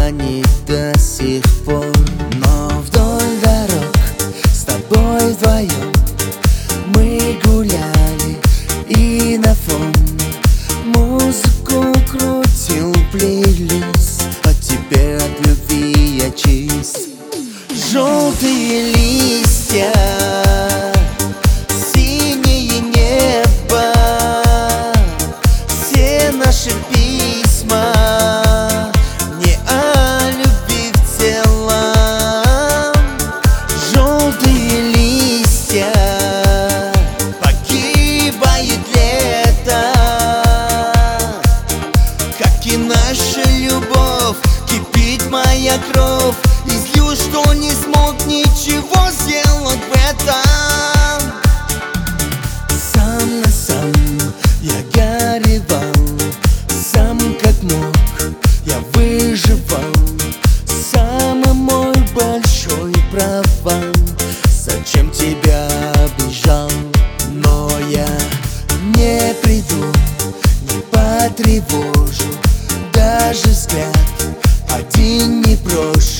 манит до сих пор. Но вдоль дорог с тобой вдвоем мы гуляли, и на фон музыку крутил плейлист. А теперь от любви я чист. Желтые листья, синее небо, все наши письма не о любви в целом. Желтые листья, погибает лето, как и наша любовь, кипит моя кровь. Излью, что не смог ничего сделать в этом. Сам на сам я горевал, сам как мог я выживал. Самый мой большой провал, зачем тебя обижал. Но я не приду, не потревожу, даже взгляд один не брошу.